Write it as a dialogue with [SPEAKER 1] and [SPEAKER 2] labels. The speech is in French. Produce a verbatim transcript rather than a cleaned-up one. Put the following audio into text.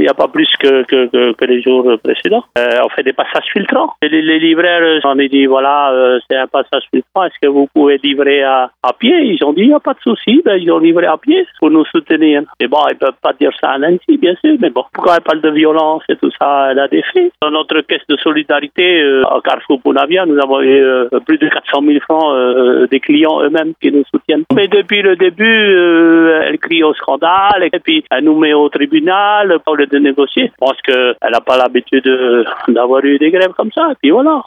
[SPEAKER 1] n'y a pas plus que, que, que, que les jours précédents. Euh, on fait des passages filtrants. Et les, les livreurs, on a dit, voilà, euh, c'est un passage filtrant, est-ce que vous pouvez livrer à, à pied? Ils ont dit, il n'y a pas de souci, ben, ils ont livré à pied pour nous soutenir. Et bon, ils ne peuvent pas dire ça à Nancy, bien sûr, mais bon, pourquoi elle parle de violence et tout ça, elle a des faits. Dans notre caisse de solidarité, euh, à Carrefour Ponavia, nous avons eu euh, plus de quatre cent mille francs euh, des clients eux-mêmes qui nous soutiennent. Mais depuis le début, euh, elle crie au scandale, et puis elle nous met au tribunal au lieu de négocier. Je pense qu'elle n'a pas l'habitude d'avoir eu des grèves comme ça, et puis voilà.